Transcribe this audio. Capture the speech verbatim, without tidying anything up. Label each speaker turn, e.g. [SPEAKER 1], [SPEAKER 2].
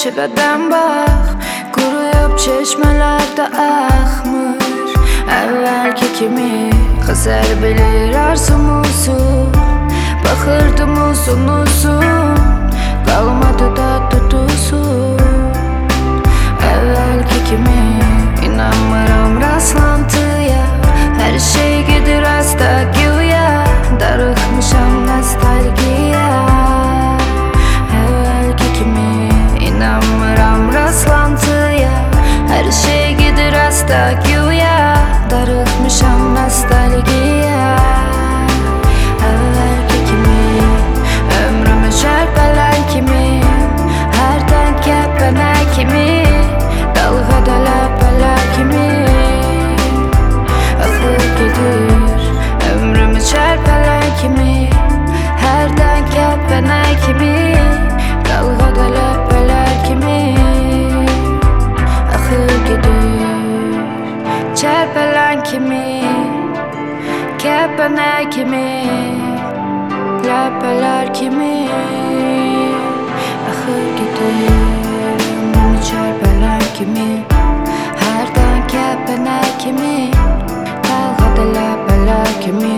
[SPEAKER 1] çileden bak, kuruyup çeşmelerde akmır. Evvelki kimi Xızər bilir arzumuzu, baxırdım uzun uzun, qalmadı da tutusu. Evvelki kimi inanmıram rastlantıya, her şey gedir asta güya, darıxmışam nostalgiya. Evvelki kimi inanmıram rastlantıya, her şey gedir asta güya, darıxmışam nostalgiya. Evvelki kimi ömrümü çarpalan kimi, hərdən kəpənə kimi, dalğada ləpələr kimi axıb gedir. Ömrümü çarpalan kimi, hərdən kəpənə kimi, dalğada ləpələr kimi axıb gedir. Çarpalan kimi, kəpənə kimi, ləpələr kimi axıb gedir. Ömrümü çarpalan kimi, hərdən kəpənə kimi, dalğada ləpələr kimi